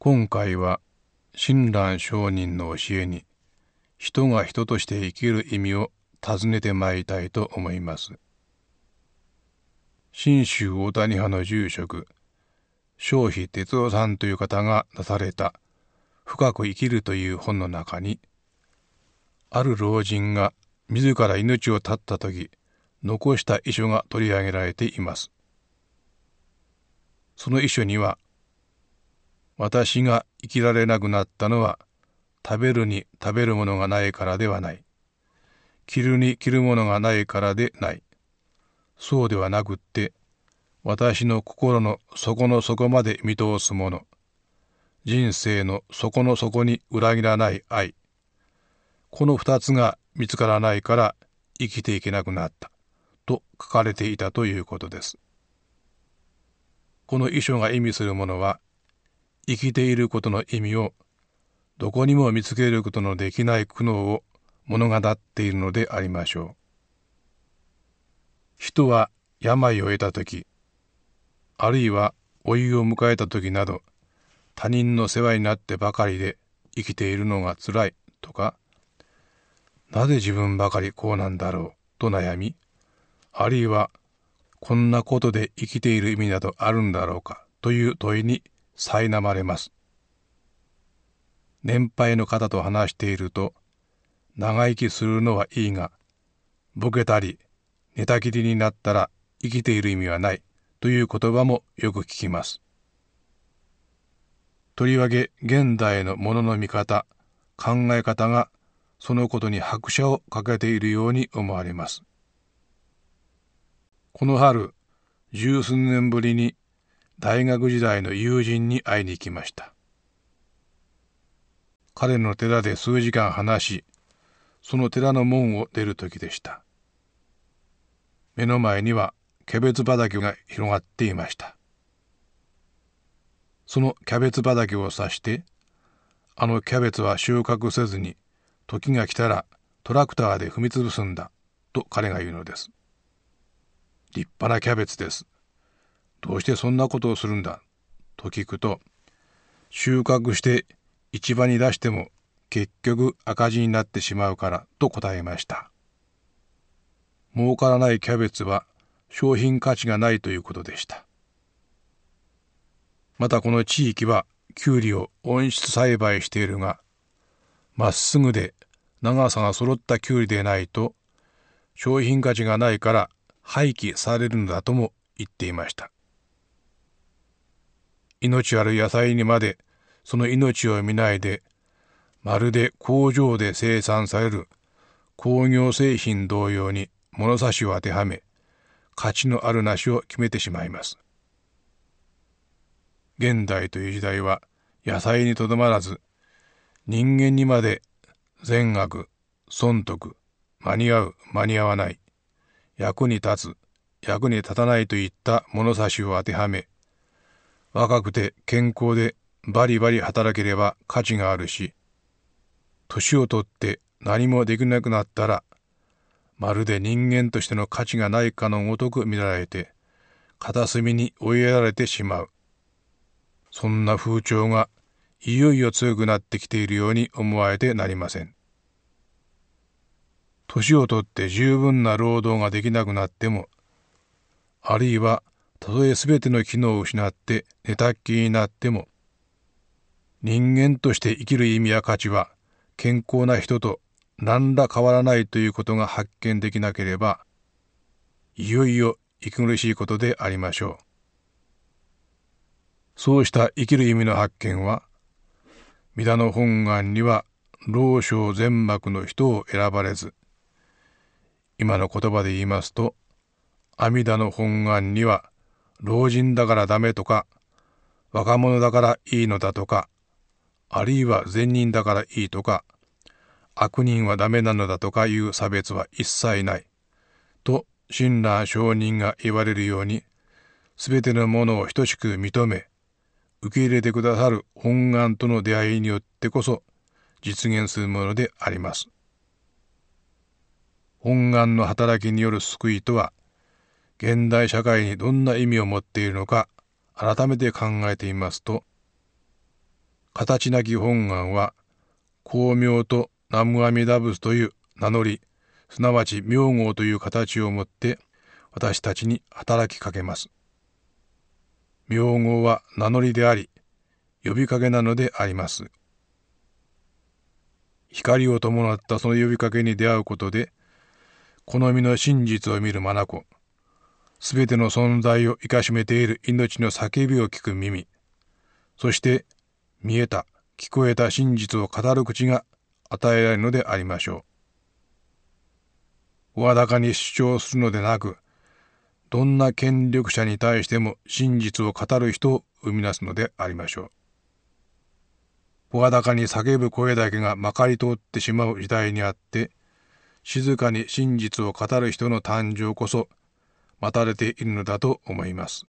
今回は親鸞上人の教えに人が人として生きる意味を尋ねてまいりたいと思います。信州大谷派の住職正比哲夫さんという方が出された深く生きるという本の中に、ある老人が自ら命を絶った時残した遺書が取り上げられています。その遺書には、私が生きられなくなったのは食べるに食べるものがないからではない。着るに着るものがないからでない。そうではなくって、私の心の底の底まで見通すもの。人生の底の底に裏切らない愛。この二つが見つからないから生きていけなくなった。と書かれていたということです。この遺書が意味するものは、生きていることの意味をどこにも見つけることのできない苦悩を物語っているのでありましょう。人は病を得たとき、あるいは老いを迎えたときなど、他人の世話になってばかりで生きているのがつらいとか、なぜ自分ばかりこうなんだろうと悩み、あるいはこんなことで生きている意味などあるんだろうかという問いに苛まれます。年配の方と話していると、長生きするのはいいが、ボケたり寝たきりになったら生きている意味はないという言葉もよく聞きます。とりわけ現代のものの見方、考え方がそのことに拍車をかけているように思われます。この春、十数年ぶりに大学時代の友人に会いに行きました。彼の寺で数時間話し、その寺の門を出る時でした。目の前にはキャベツ畑が広がっていました。そのキャベツ畑を指して、あのキャベツは収穫せずに、時が来たらトラクターで踏みつぶすんだ、と彼が言うのです。立派なキャベツです。どうしてそんなことをするんだ、と聞くと、収穫して市場に出しても結局赤字になってしまうからと答えました。儲からないキャベツは商品価値がないということでした。またこの地域はキュウリを温室栽培しているが、まっすぐで長さが揃ったキュウリでないと商品価値がないから廃棄されるのだとも言っていました。命ある野菜にまでその命を見ないで、まるで工場で生産される工業製品同様に物差しを当てはめ、価値のあるなしを決めてしまいます。現代という時代は野菜にとどまらず、人間にまで善悪、損得、間に合う、間に合わない、役に立つ、役に立たないといった物差しを当てはめ、若くて健康でバリバリ働ければ価値があるし、年をとって何もできなくなったら、まるで人間としての価値がないかのごとく見られて、片隅に追いやられてしまう。そんな風潮がいよいよ強くなってきているように思われてなりません。年をとって十分な労働ができなくなっても、あるいはたとえすべての機能を失って寝たっきりになっても、人間として生きる意味や価値は健康な人と何ら変わらないということが発見できなければ、いよいよ息苦しいことでありましょう。そうした生きる意味の発見は、弥陀の本願には老少全幕の人を選ばれず、今の言葉で言いますと、阿弥陀の本願には老人だからダメとか、若者だからいいのだとか、あるいは善人だからいいとか、悪人はダメなのだとかいう差別は一切ないと親鸞上人が言われるように、すべてのものを等しく認め受け入れてくださる本願との出会いによってこそ実現するものであります。本願の働きによる救いとは、現代社会にどんな意味を持っているのか改めて考えてみますと、 形なき本願は、光明と南無阿弥陀仏という名乗り、すなわち名号という形をもって私たちに働きかけます。名号は名乗りであり、呼びかけなのであります。光を伴ったその呼びかけに出会うことで、好みの真実を見る眼、すべての存在を生かしめている命の叫びを聞く耳、そして見えた、聞こえた真実を語る口が与えられるのでありましょう。声高に主張するのでなく、どんな権力者に対しても真実を語る人を生み出すのでありましょう。声高に叫ぶ声だけがまかり通ってしまう時代にあって、静かに真実を語る人の誕生こそ待たれているのだと思います。